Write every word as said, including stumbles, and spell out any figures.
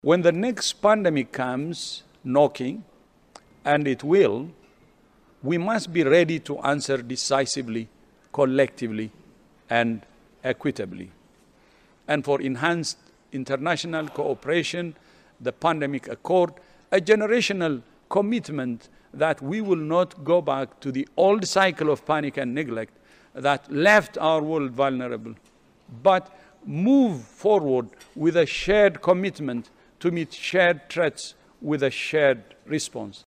When the next pandemic comes knocking, and it will, we must be ready to answer decisively, collectively, and equitably. And for enhanced international cooperation, the Pandemic Accord, a generational commitment that we will not go back to the old cycle of panic and neglect that left our world vulnerable, but move forward with a shared commitment to meet shared threats with a shared response.